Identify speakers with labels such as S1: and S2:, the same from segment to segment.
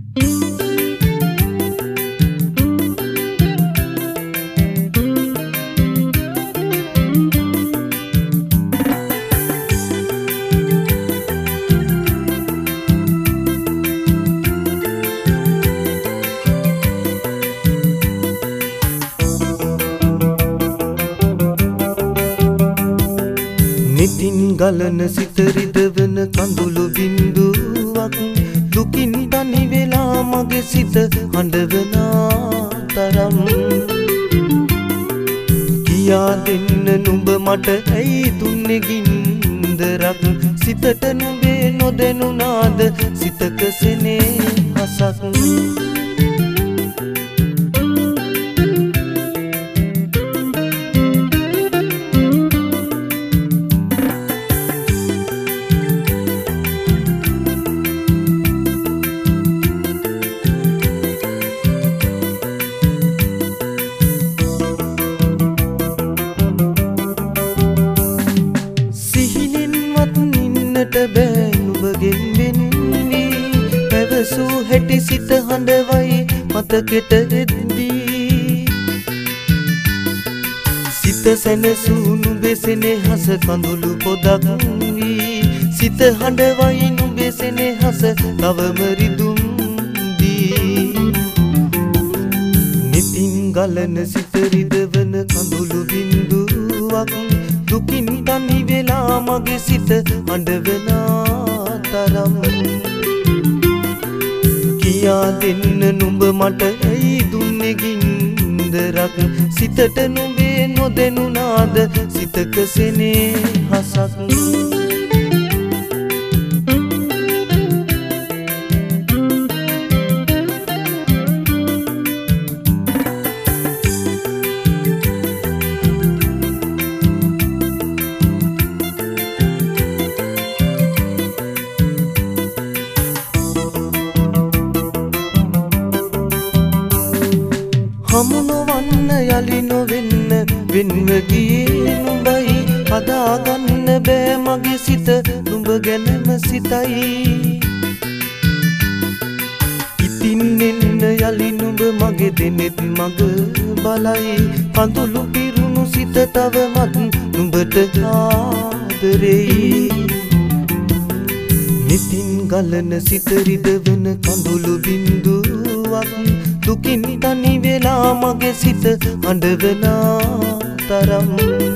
S1: නිතින් ගලන සිත රිදවන කඳුළු බින්දුවක් දුකින් තනි වෙලා මගේ සිත හඬවන තරම් කියා දෙන්න නුඹ මට ඇයි දුන්නේ ගින්දරක් සිතට නුඹේ නොදැනුණාද සිතක සෙනෙහසක් බෑ නුඹගෙන් වෙන්නේ පැවසූ හැටි සිත හඬවයි මතකෙට එද්දී සිත සැනසූ නුඹේ සෙනෙහස කඳුළු පොදක් වී සිත හඬවයි නුඹේ සෙනෙහස තවම රිදුම් දී නිතින් ගලන සිත රිදවන කඳුළු බින්දුවක් දුකින් තනි වෙලා මගේ සිත හඬවන තරම් කියා දෙන්න නුඹ මට ඇයි දුන්නේ ගින්දරක් සිතට නුඹේ නොදැනුණාද සිතක සෙනෙහසක් හමු නොවන්න යලි නොවෙන්න වෙන්ව ගියේ නුඹයි හදාගන්න බෑ මගේ සිත නුඹ ගැනම සිතයි ඉතින් එන්න යලි නුඹ මගේ දෙනෙත් මග බලයි කඳුළු පිරුණු සිත තවමත් නුඹට ආදරෙයි නිතින් ගලන සිත රිදවන කඳුළු බින්දුවක් දුකින් තනි වෙලා මගේ සිත හඬවන තරම්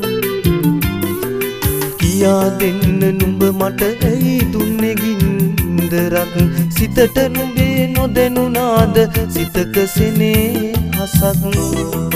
S1: කියා දෙන්න නුඹ මට ඇයි දුන්නේ ගින්දරක් සිතට නුඹේ නොදැනුණාද සිතක සෙනෙහසක්